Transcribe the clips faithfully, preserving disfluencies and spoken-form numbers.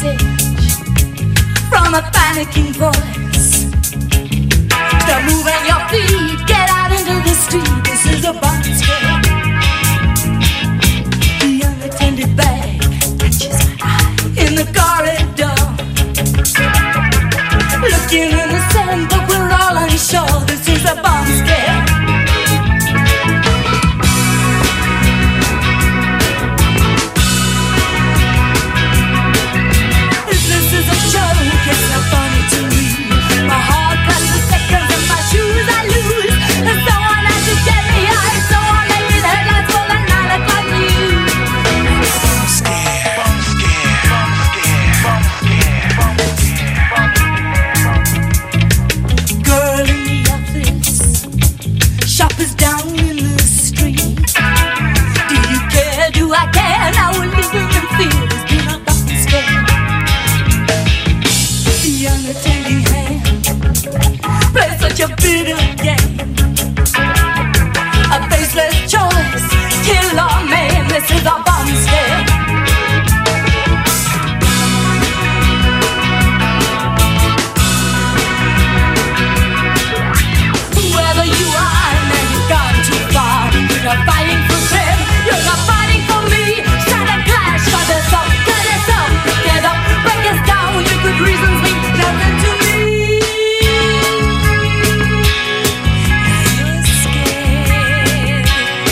message from a panicking voice. Stop moving your feet, get out into the street. This is a bomb scare. The unattended bag catches my eye in the corridor. Looking innocent, but we're all unsure. This is a bomb scare. It's not funny to me. My heart cuts the seconds and my shoes I lose. And someone has to get me out. Someone make me hurt like for the nine o'clock news. I'm scared, I'm scared, I'm scared, I'm scared. Girl in the office, shoppers down in the street. Do you care? Do I care? Now we're living in fear. It's been a bomb scare. The unattending hand plays such a bitter game. A faceless choice, kill or maim. This is a bomb scare. Whoever you are, man, you've gone too far. You're not fighting for them, you're not fighting for me. Shatter glass, shut us up, cut us up, get up, break us down. You could reasons me. Nothing to me. Now you're scared.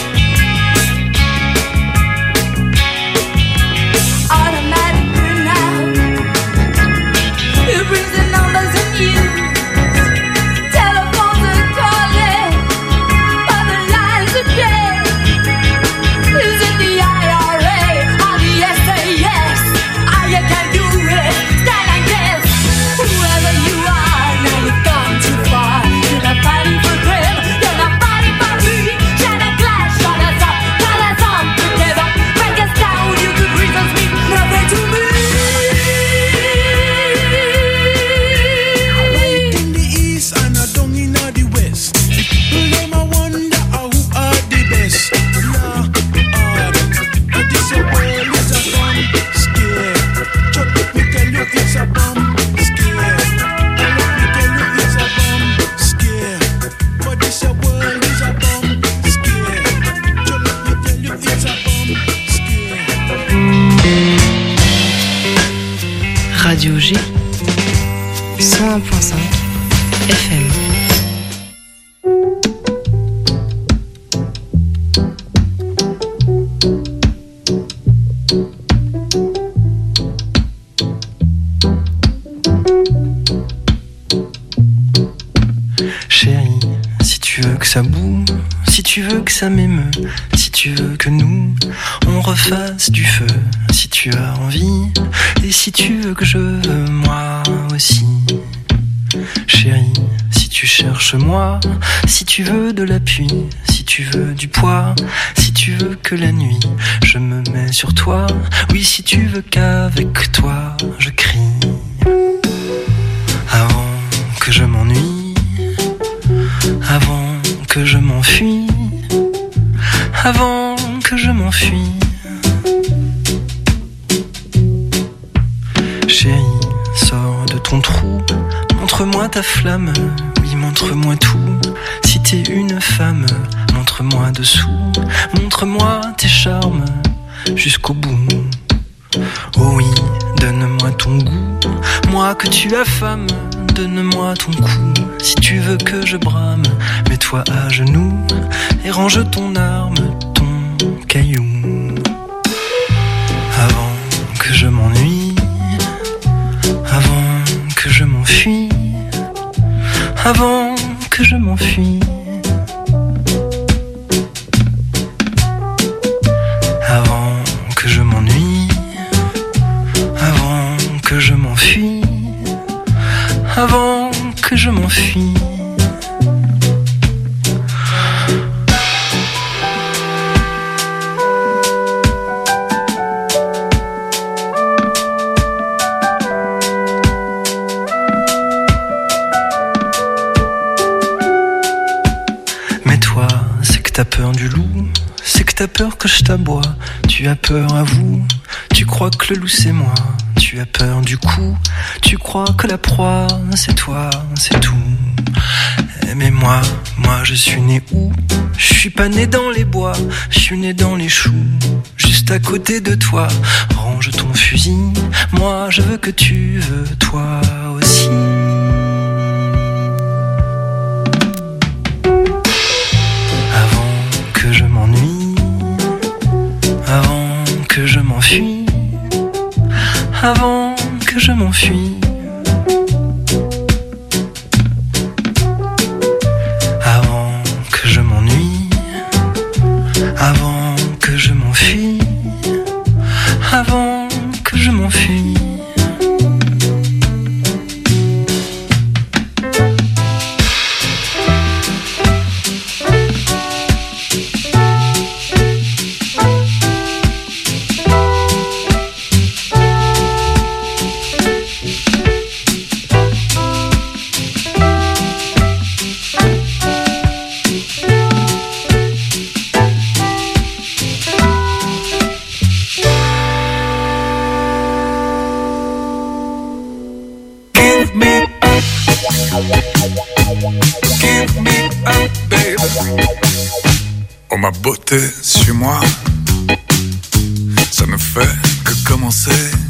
Automatic printout. It brings the numbers in use. Telephones are calling, but the lines are dead. Is it the I R A or the S A S? Ah, you can do it. Stand and guess. Whoever you are, now you've gone too far. You're not fighting for them, you're not fighting for me. Shatter glass, shut us up, cut us off together, break us down. You could reasons me, nothing to me. Right in the east and a down in the west. Them I wonder who are the best. Lord, and this a world is a bomb scare. Just let me tell you it's a bomb scare. And let me tell you it's a bomb scare. But this a world is a bomb scare. Just let me tell you it's a bomb scare. Radio G, cent un point cinq F M. Chérie, si tu veux que ça bouge, si tu veux que ça m'émeut, si tu veux que nous, on refasse du feu, si tu as envie, et si tu veux que je veux moi aussi. Chérie, si tu cherches moi, si tu veux de l'appui, si tu veux du poids, si tu veux que la nuit, je me mets sur toi, oui, si tu veux qu'avec toi, je crie. Avant que je m'ennuie, avant que je m'enfuis, avant que je m'enfuis. Chérie, sors de ton trou, montre-moi ta flamme, oui, montre-moi tout. Si t'es une femme, montre-moi dessous, montre-moi tes charmes jusqu'au bout. Oh oui, donne-moi ton goût, moi que tu affames, donne-moi ton cou. Si tu veux que je brame, mets-toi à genoux et range ton arme, ton caillou. Avant que je m'ennuie, avant que je m'enfuis, avant que je m'enfuis. Avant que je m'ennuie, avant que je m'enfuis, avant que je m'enfuis. T'as peur du loup, c'est que t'as peur que je t'aboie. Tu as peur à vous, tu crois que le loup c'est moi. Tu tu as peur du coup, tu crois que la proie c'est toi, c'est tout. Mais moi, moi je suis né où? Je suis pas né dans les bois, je suis né dans les choux, juste à côté de toi. Range ton fusil, moi je veux que tu veux toi aussi. Avant que je m'ennuie, avant que je m'enfuis, avant que je m'enfuis, avant que je m'ennuie, avant que je m'enfuis, avant que je m'enfuis. Oh ma beauté, suis-moi, ça ne fait que commencer.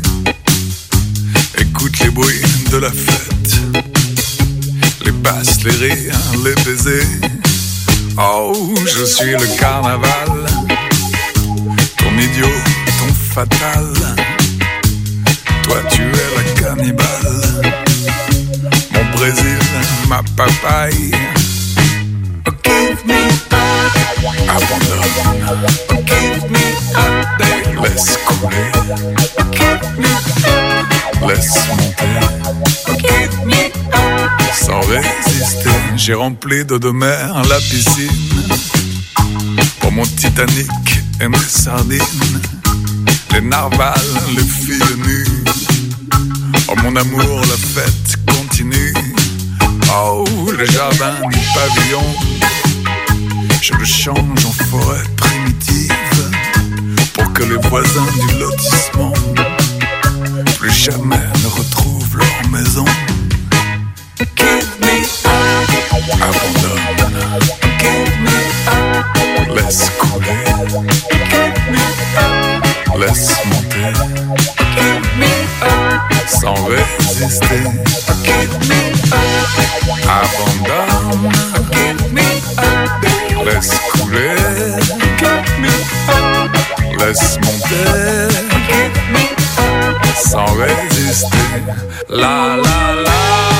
Écoute les bruits de la fête, les basses, les rires, les baisers. Oh, je suis le carnaval, ton idiot, ton fatal. Toi tu es la cannibale, mon Brésil, ma papaye. Oh, give me up, abandonne. Oh, give me up, baby. Laisse couler. Oh, give me up, laisse monter. Oh, give me up, sans résister. J'ai rempli d'eau de mer la piscine pour mon Titanic et mes sardines, les narvals, les filles nues. Oh mon amour, la fête continue. Oh, le jardin du pavillon, je le change en forêt primitive pour que les voisins du lotissement plus jamais ne retrouvent leur maison. Give me up, abandonne. Give me up, laisse couler. Give me up, laisse monter. Give me up, sans résister. Give me up, abandonne. Give me up, laisse couler. Give me up, laisse monter. Give me up, sans résister. La la la.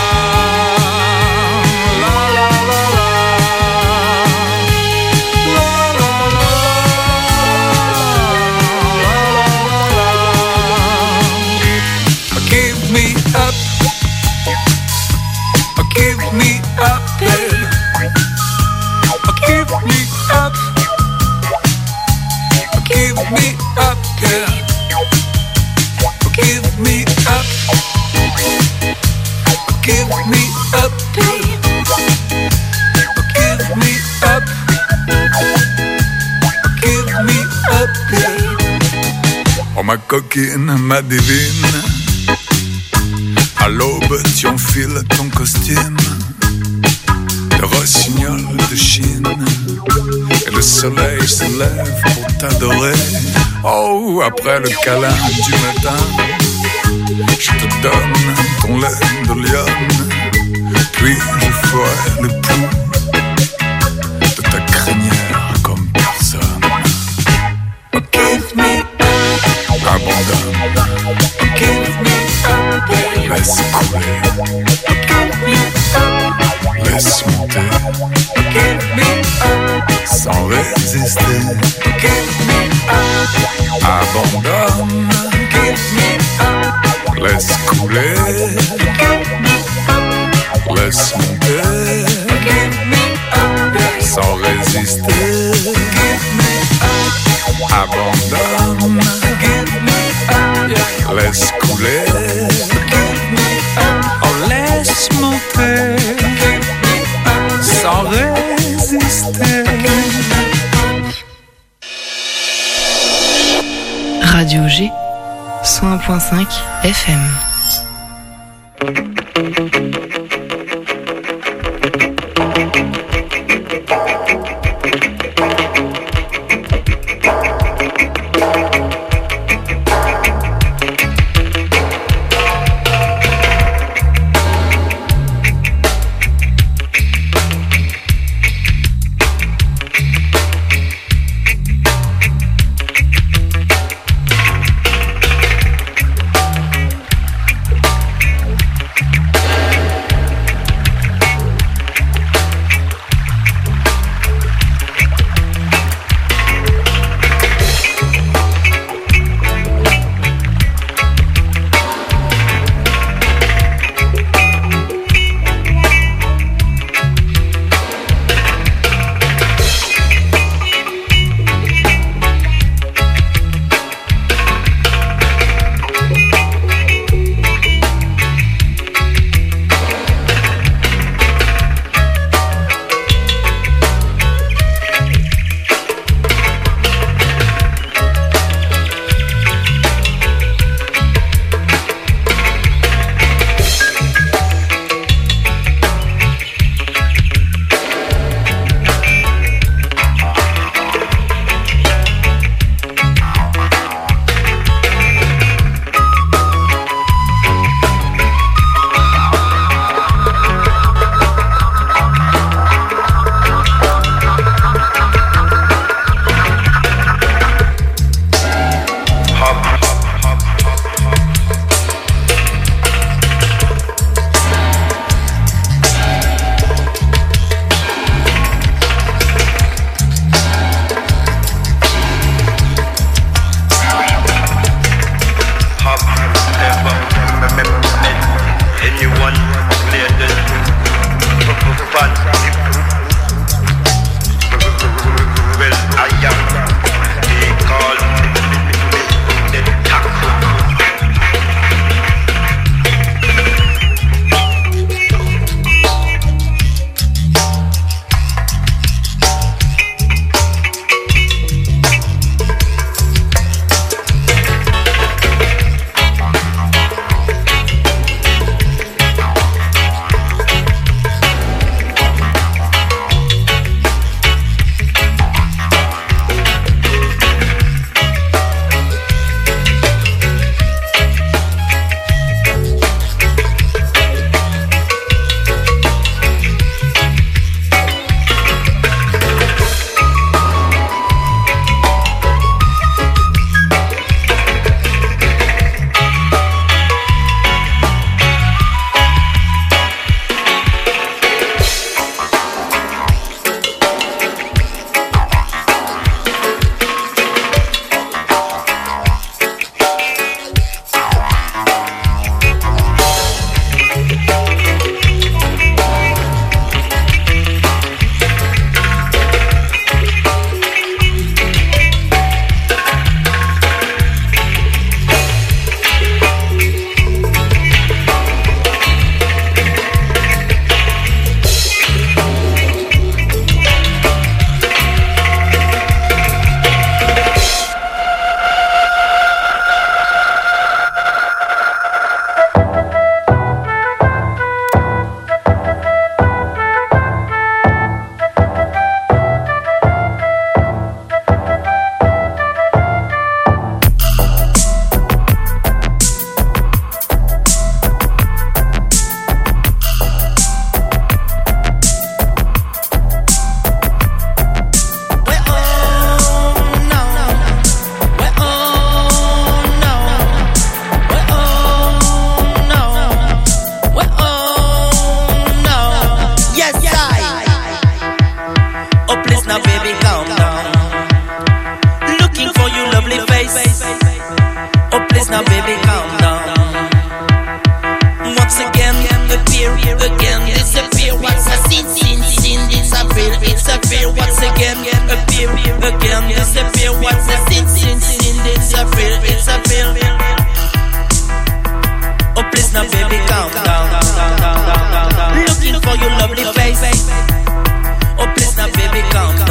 Ma coquine, ma divine, à l'aube tu enfiles ton costume de rossignol de Chine, et le soleil se lève pour t'adorer. Oh, après le câlin du matin, je te donne ton lait de lionne, puis je ferai le pouls de ta crinière comme personne. Oh, give me abandonne. Give me up, laisse couler. Give me up, laisse monter. Give me up, sans résister. Give me up, abandonne. Give me up, laisse couler. Give me up, laisse monter. Give me up, sans résister. Give me up, abandonne. Laisse couler, oh laisse monter, sans résister. Radio G, cent un point cinq F M.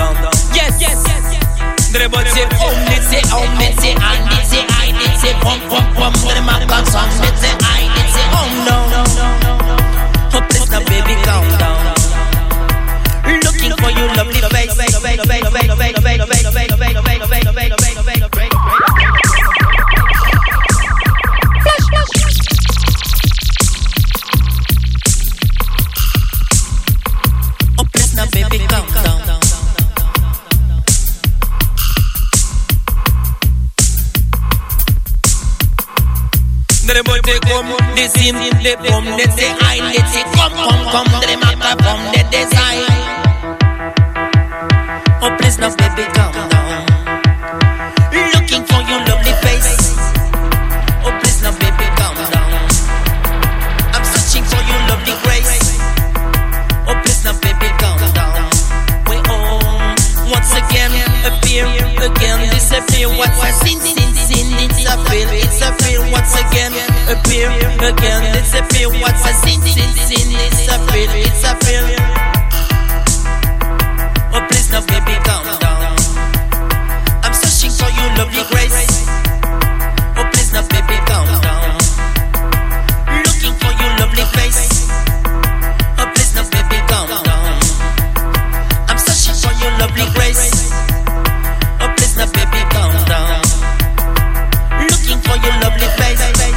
But say, oh, me say, oh, me say, and me say, I me say, come pum pum, to the man got some. They say I, they say oh no. Oh please now baby calm down. Looking for your lovely face. Oh please now baby calm down. The boy they come, they see me, they come, they say I, they say come, come, come, they matter come, they desire. Oh please now baby calm down. Looking for your lovely face. Oh please now baby calm down. I'm searching for your lovely grace. Oh please now baby calm down. We all once again appear, again disappear. What's a sin, sin, sin, it's a feel, it's a feel. Once again appear, again disappear. What's a sin, sin, sin, it's a feel, it's a feel. Oh please now baby calm down. I'm searching for your lovely grace. Oh please now baby calm down. Looking for your lovely face. Oh please now baby calm down. I'm searching for your lovely grace. Oh please now baby calm down. Looking for your lovely face.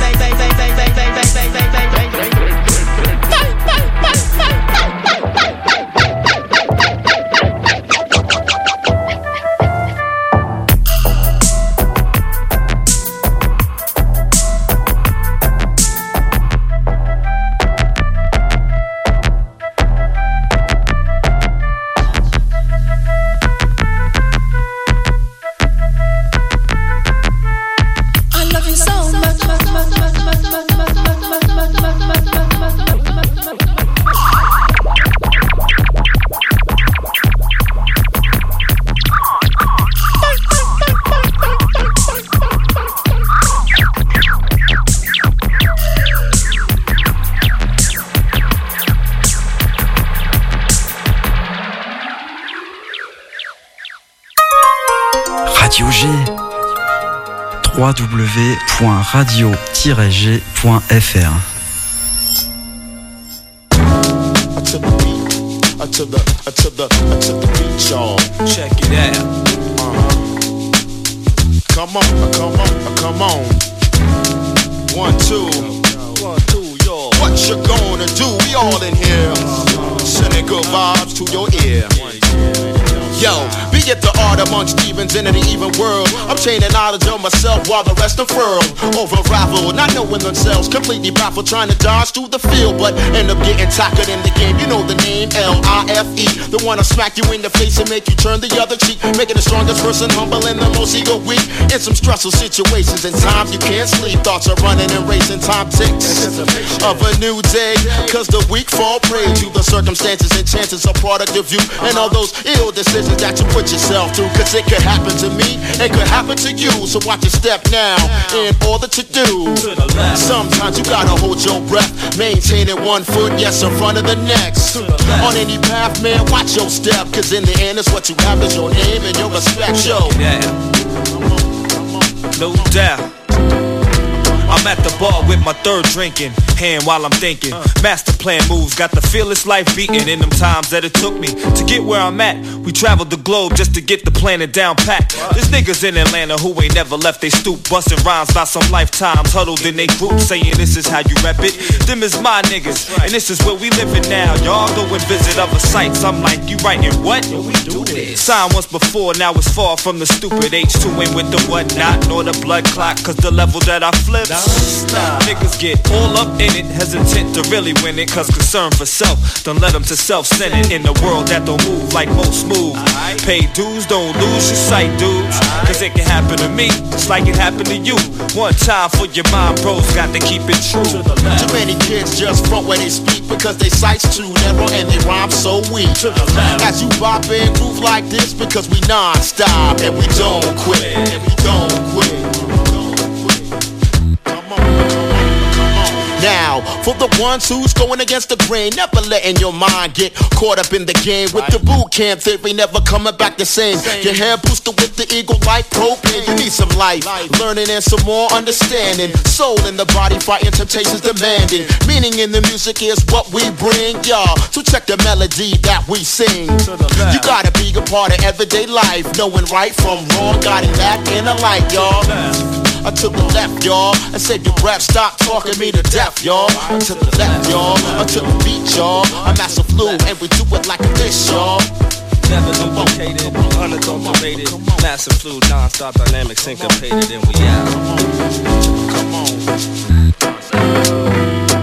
Radio G. w w w point radio tiret g point f r. To the beat, uh, to the, uh, to the, uh, to the beat, y'all. Check it out. Uh-huh. Come on, uh, come on, uh, come on. One, two. One, two, y'all. What you gonna do? We all in here. Sending good vibes to your ear. Yo, be it the art amongst Stevens in an even world. I'm chaining knowledge of myself while the rest unfurl. Over raffle, not knowing themselves, completely baffled, trying to dodge through the field, but end up getting tackled in the game. You know the name, L I F E. The one to smack you in the face and make you turn the other cheek, making the strongest person humble and the most ego weak. In some stressful situations and times you can't sleep, thoughts are running and racing, time ticks of a new day. Cause the weak fall prey to the circumstances and chances are product of you and all those ill decisions that you put yourself through. Cause it could happen to me, it could happen to you. So watch your step now in order to do. Sometimes you gotta hold your breath, maintaining one foot, yes, in front of the next. On any path, man, watch your step. Cause in the end, it's what you have is your name and your respect, yo. Yeah. No doubt. I'm at the bar with my third drinking hand while I'm thinking. Master plan moves, got the fearless life beating. In them times that it took me to get where I'm at, we traveled the globe just to get the planet down pat. There's niggas in Atlanta who ain't never left they stoop, busting rhymes by some lifetimes, huddled in they group, saying this is how you rep it. Them is my niggas, and this is where we living now. Y'all go and visit other sites. I'm like, you writing what? We do this. Signed once before, now it's far from the stupid H two in with the whatnot, nor the blood clot, cause the level that I flip. Stop. Niggas get all up in it, hesitant to really win it, cause concern for self don't let them to self-centered in the world that don't move like most move. Pay dues, don't lose your sight, dudes, cause it can happen to me just like it happened to you. One time for your mind, bros, got to keep it true. Too many kids just front where they speak because they sight's too narrow and they rhyme so weak. As you bop and groove like this, because we non-stop and we don't quit, and we don't quit. Now, out for the ones who's going against the grain, never letting your mind get caught up in the game with the boot camp theory, never coming back the same. Your hair boosted with the eagle like propane. You need some life, learning and some more understanding. Soul in the body, fighting temptations demanding. Meaning in the music is what we bring, y'all. So check the melody that we sing. You gotta be a part of everyday life, knowing right from wrong, guiding back in the light, y'all. I took the left, y'all. I said your breath, stop talking me to death, y'all. I took the left, y'all. I took the beat, y'all. I'm Master Flu, and we do it like this, y'all. Never duplicated, unadulterated, massive flu, non-stop dynamic, syncopated, and we out. Come on.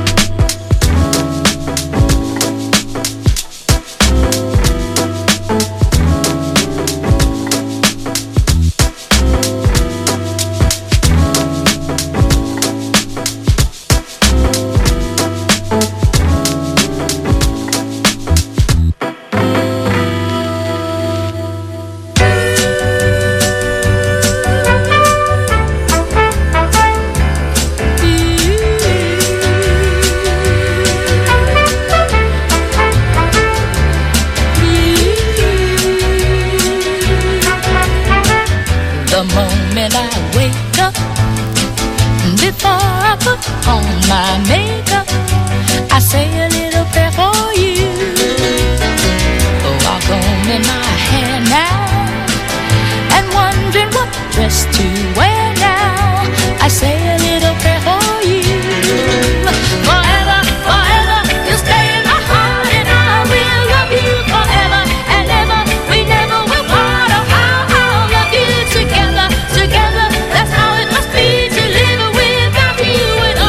On my makeup, I say a little prayer for you. Oh, I'll comb in my hair now, and wondering what dress to wear now. I say a little prayer for you. Forever, forever, you stay in my heart, and I will love you forever and ever. We never will part. Oh, how I'll love you together, together. That's how it must be to live without you.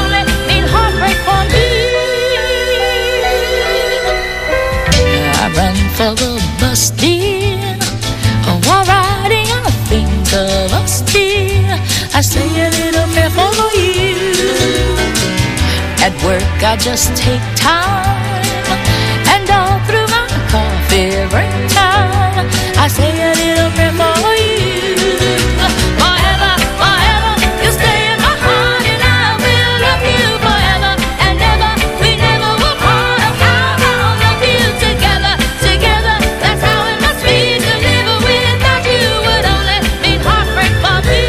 I run for the bus, dear. Oh, while riding, I think of us, dear. I say a little prayer for you. At work, I just take time, and all through my coffee break time, I say a little prayer for you. Forever, forever, you stay in my heart, and I will love you forever and ever. We never will part. Oh, how I'll love you together, together. That's how it must be to live without you. Would only mean heartbreak for me.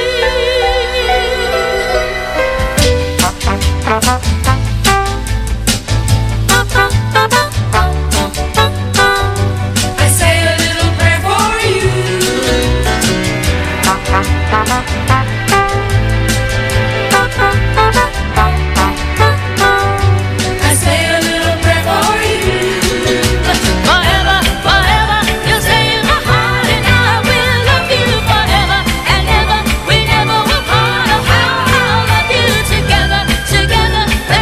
I say a little prayer for you. I say a little prayer for you. Forever, forever, you'll stay in my heart, and I will love you forever and ever. We never will part. Oh, how I'll love you together, together.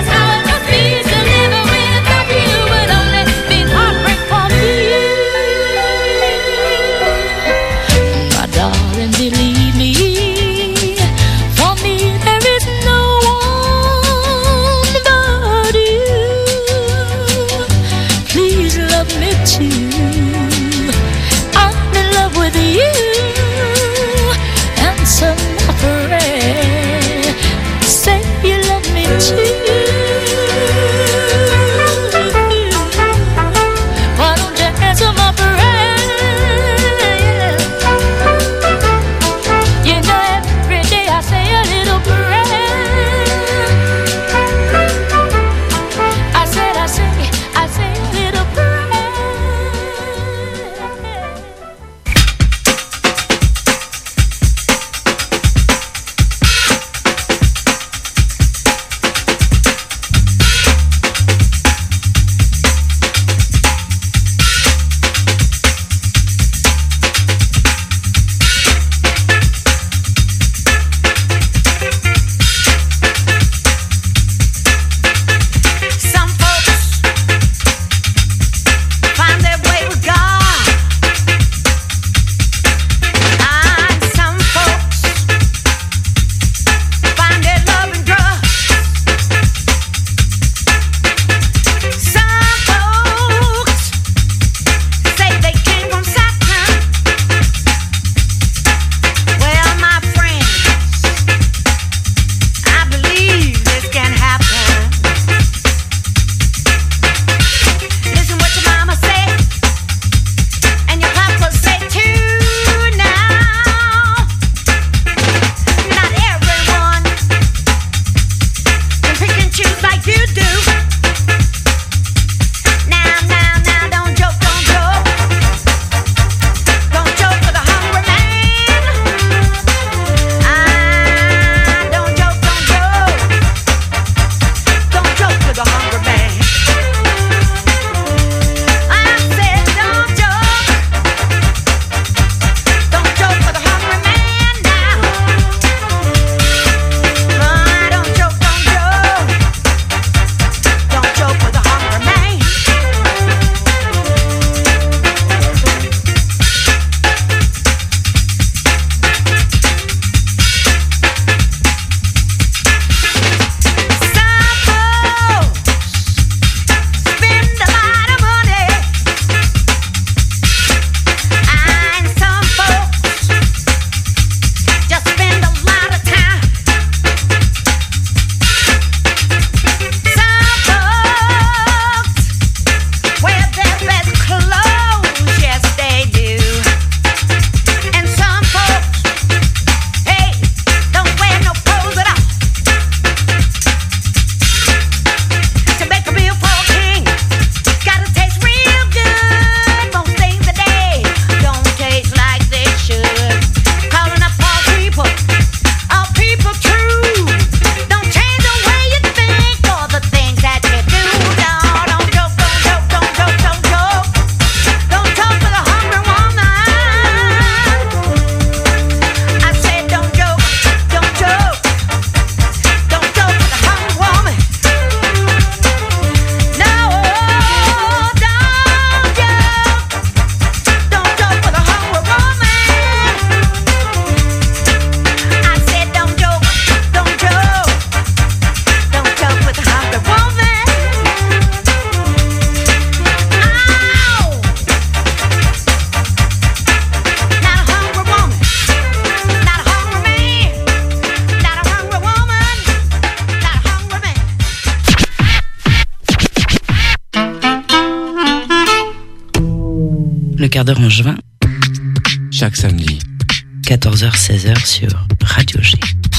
quart d'heure en juin. Chaque samedi. quatorze heures seize heures sur Radio G.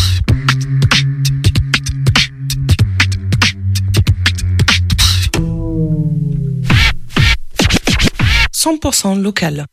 cent pour cent local.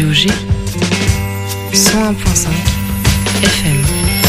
Radio G, cent un virgule cinq F M.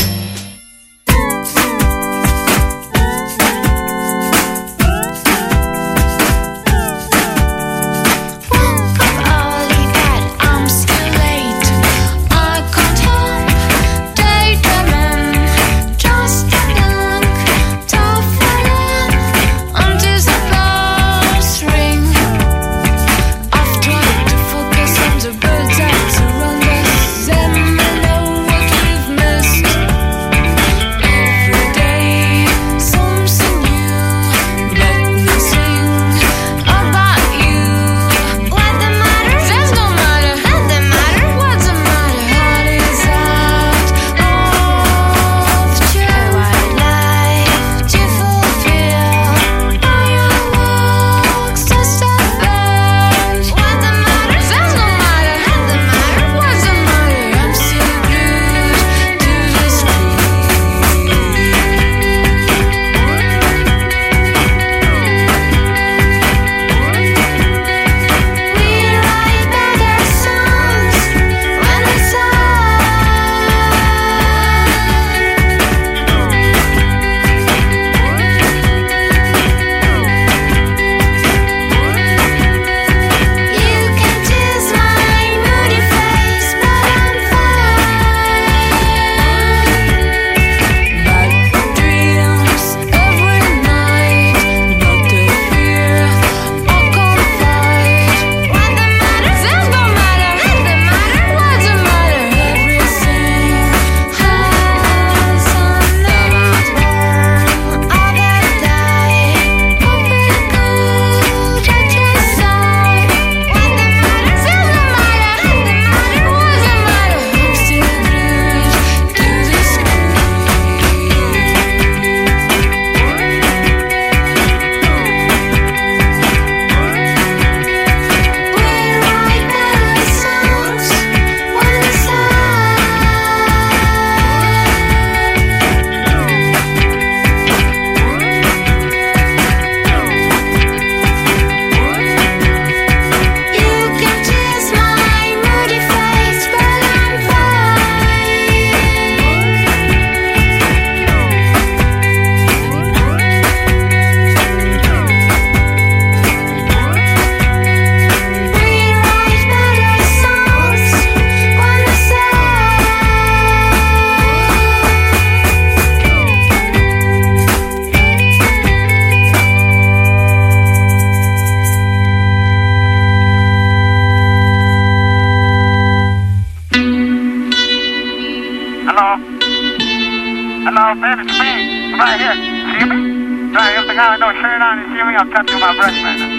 Hello, baby, it's me. Right here. See me? Right here, the guy with no shirt on. You see me? I'll cut through my breast right now.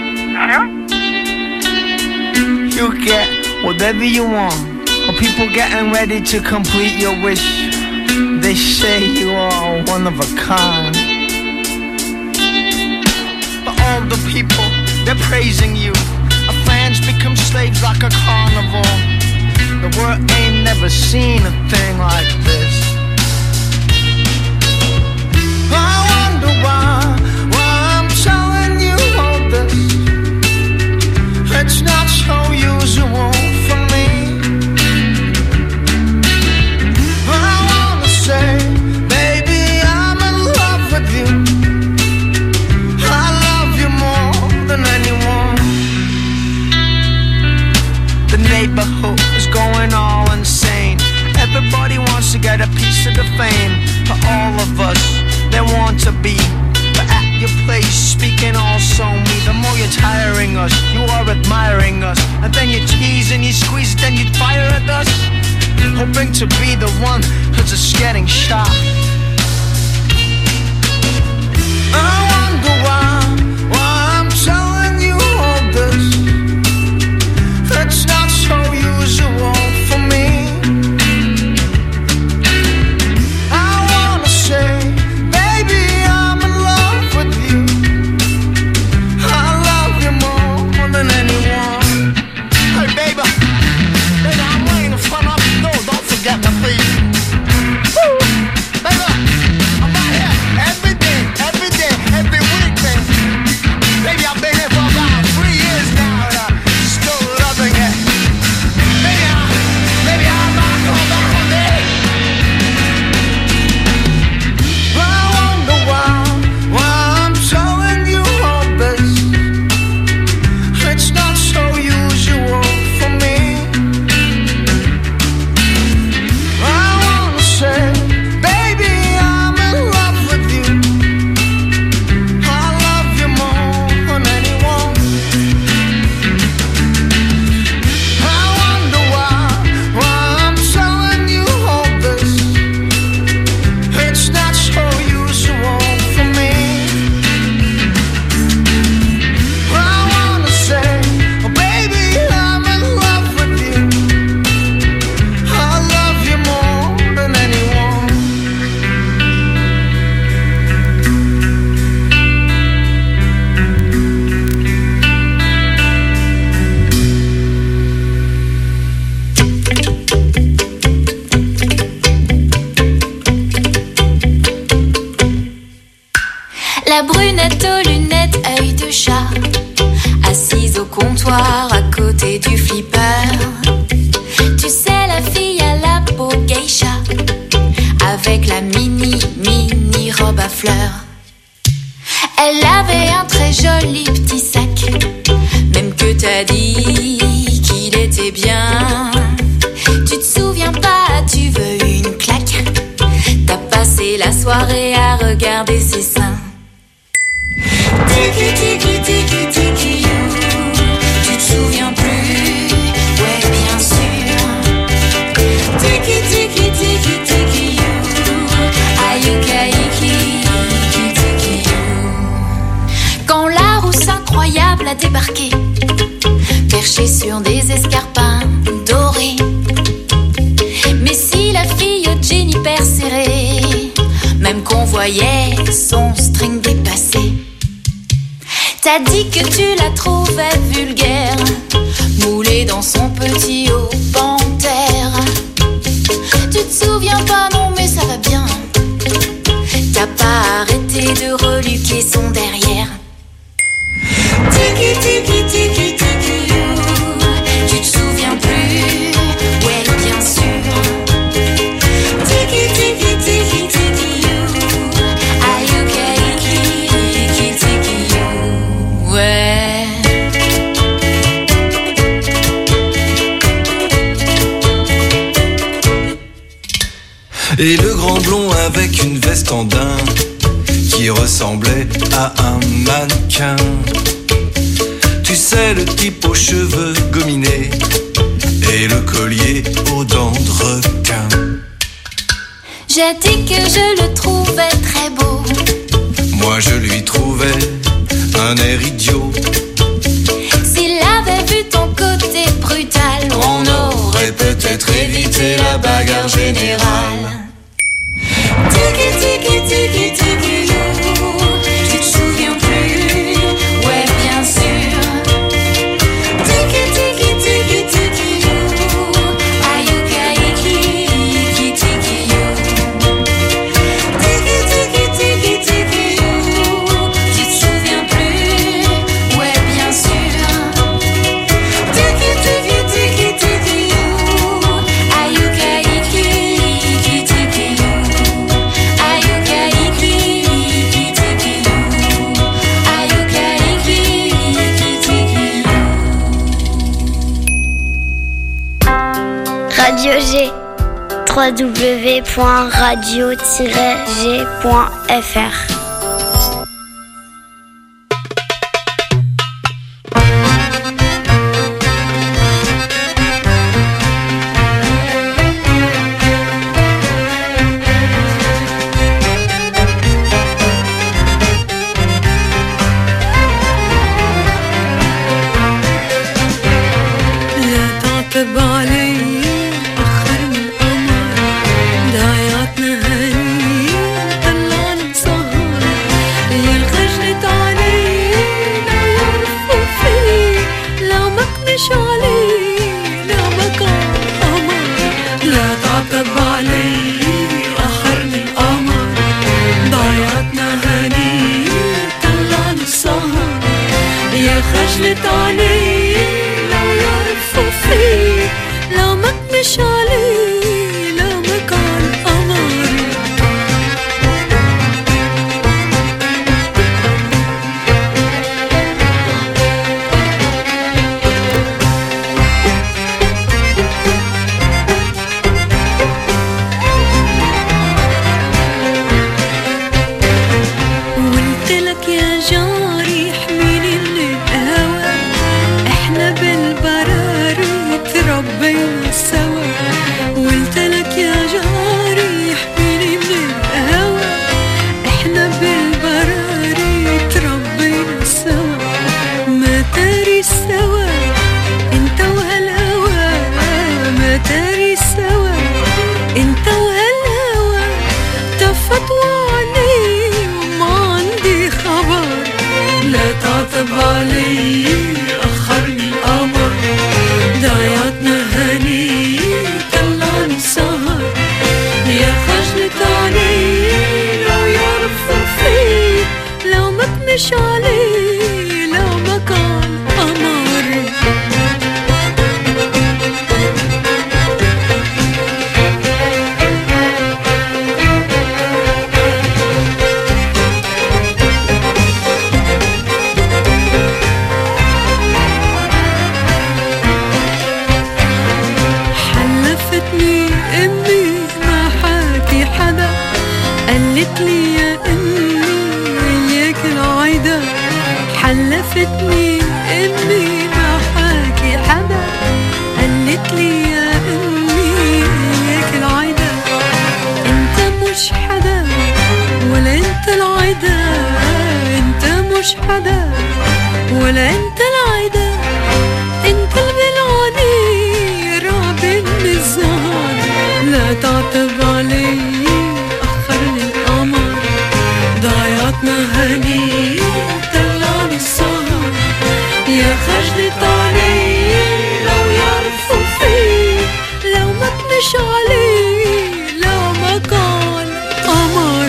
You see me? You get whatever you want. Or people getting ready to complete your wish. They say you are one of a kind. But all the people, they're praising you. Our fans become slaves like a carnival. The world ain't never seen a thing like this. I wonder why, why I'm telling you all this. It's not so usual for me. I wanna say, baby, I'm in love with you. I love you more than anyone. The neighborhood is going all insane. Everybody wants to get a piece of the fame. For all of us, they want to be. But at your place, speaking also me. The more you're tiring us, you are admiring us. And then you tease and you squeeze, then you fire at us. Hoping to be the one who's just getting shot. I wonder why, why I'm telling you all this. It's not so usual for me. I wanna say, baby, I'm in love with you. I love you more than anyone. Hey, baby, baby, I'm waiting in front of the door. Don't forget me, please. Woo! La brunette aux lunettes, œil de chat, assise au comptoir à côté du flipper. Tu sais, la fille à la peau geisha, avec la mini, mini robe à fleurs. Elle avait un très joli petit sac, même que t'as dit qu'il était bien. Tu te souviens pas, tu veux une claque. T'as passé la soirée à regarder ses seins. Tiki tiki tiki tiki you. Tu te souviens plus? Ouais, bien sûr. Tiki tiki tiki tiki you. Ayukaiki tiki you. Quand la rousse incroyable a débarqué, perchée sur des escarpins dorés. Mais si la fille au jean hyper serré, même qu'on voyait son string dépassé. T'as dit que tu la trouvais vulgaire, moulée dans son petit haut panthère. Tu te souviens pas, non mais ça va bien. T'as pas arrêté de reluquer son derrière. Tiki tiki tiki tiki you. Tu te souviens plus? Ouais, bien sûr. Tiki tiki tiki tiki you. Ayukaiki tiki you. Ouais. Et le grand blond avec une veste en daim qui ressemblait à un mannequin. Tu sais, le type aux cheveux gominés et le collier aux dents de requin. J'ai dit que je le trouvais très beau. Moi je lui trouvais un air idiot. S'il avait vu ton côté brutal, on aurait peut-être évité la bagarre générale. Tiki tiki tiki tiki you. Tu te souviens plus? Ouais, bien sûr. Tiki tiki tiki tiki you. Ayukaiki tiki you. Tiki tiki tiki tiki you. Tu te souviens plus? Ouais, bien sûr. Tiki tiki tiki tiki you. Ayukaiki tiki you. Radio G, w w w point radio tiret g point f r. طلعنا مسهر تمشيش عليه لو ما كان قمر. حلفتني امي ما حاكي حدا، قالت لي يا امي اياك العايدة. حلفتني امي ما حاكي حدا، قالت لي يا امي اياك العايدة. انت مش حدا ولا انت العايدة، انت مش حدا ولا انت العايدة. انت البلعاني رابن الزهر، لا تعتب علي اخرني القمر. ضيعتنا هني طلعني السهر، يا خجلت علي لو يعرفوا فيه، لو ما تمش علي لو ما كان قمر.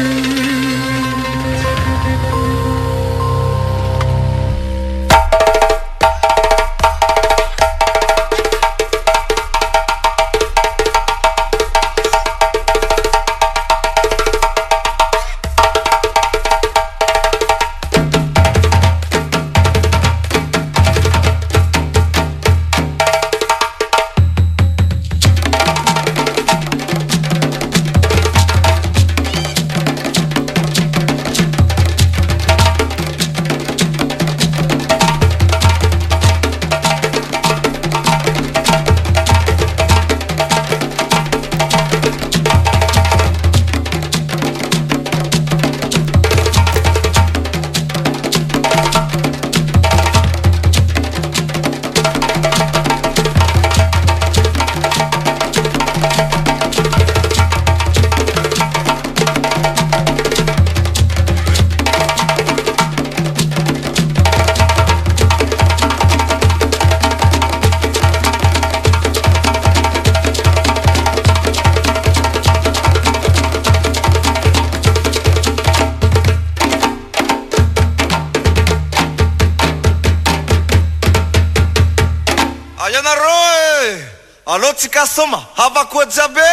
Alô tsika soma havako jiaby.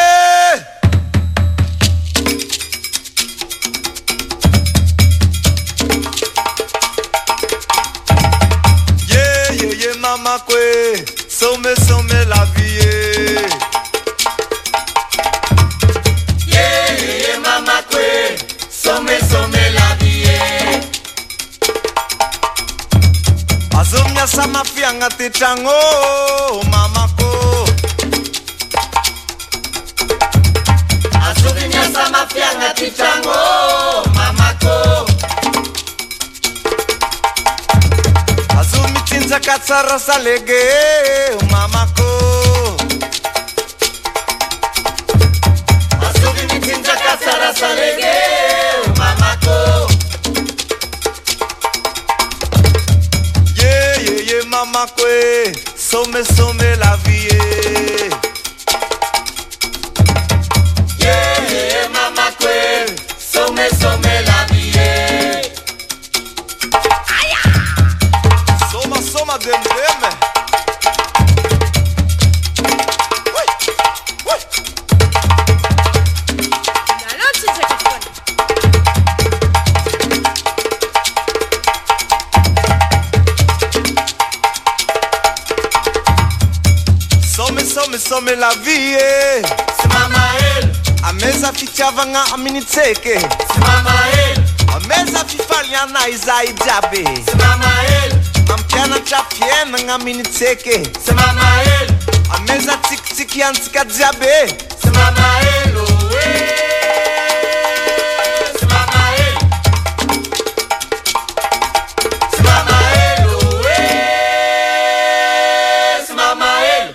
Yeah yeah yeah mama kwe some some la vie. Yeah yeah yeah mama kwe some some la vie. Azomnya sama fianga tichango mama ko. Azumnya sama fianga tichango mamako. Azumi tinza katsara salege mamako. Azumi tinza katsara salege mamako. Yeah yeah yeah mamako. Some some la vie. Some some la vie. Soma soma dem dem. Wait wait. Alô tsika kafoni. Some some some la vie. Mama el. Ameza fichavanga aminitseke. Simamael. Ameza fifaliana izai jabe. Simamael. Ampiana chapiena ngaminitseke. Simamael. Ameza tik tik yantika jabe. Simamael owe. Simamael. Simamael owe. Simamael.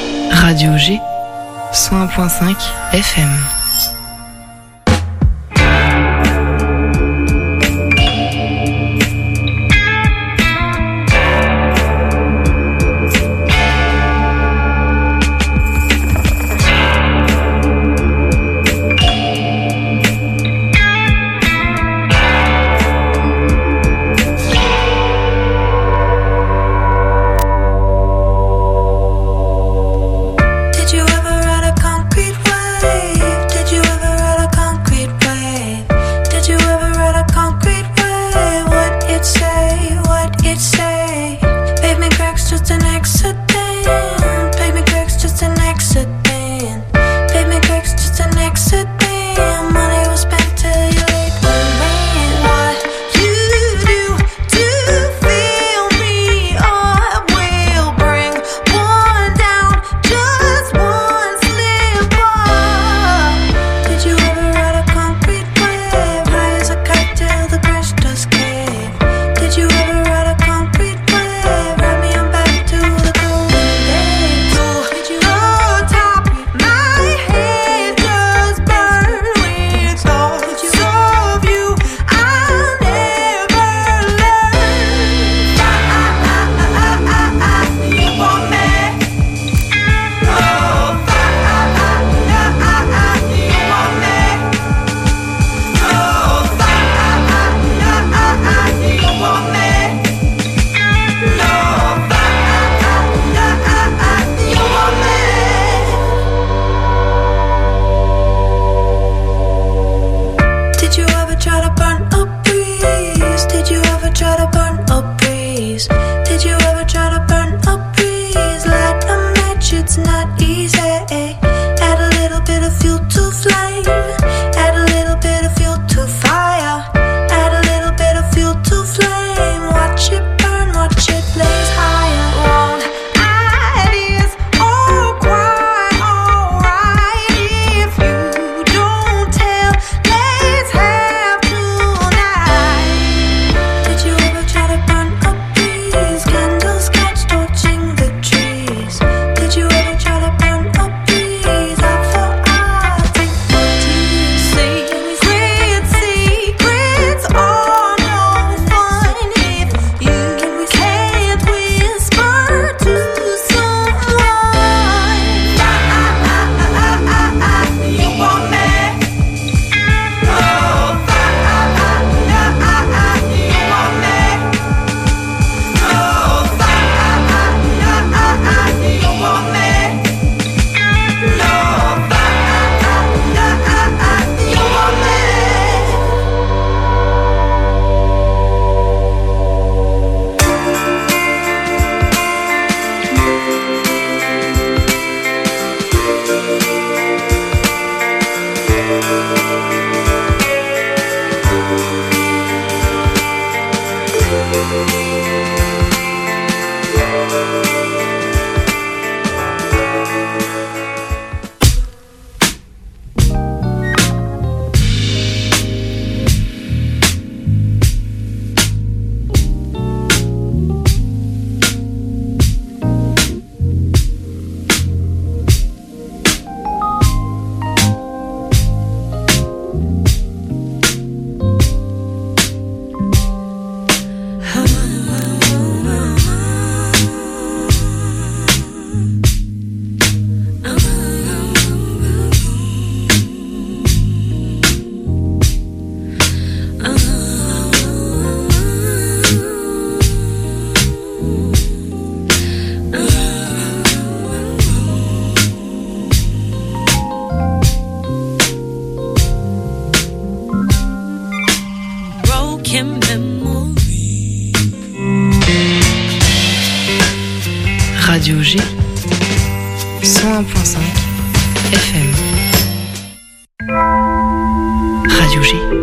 Radio G, cent un point cinq F M. in memory. Radio G, cent un virgule cinq F M. Radio G.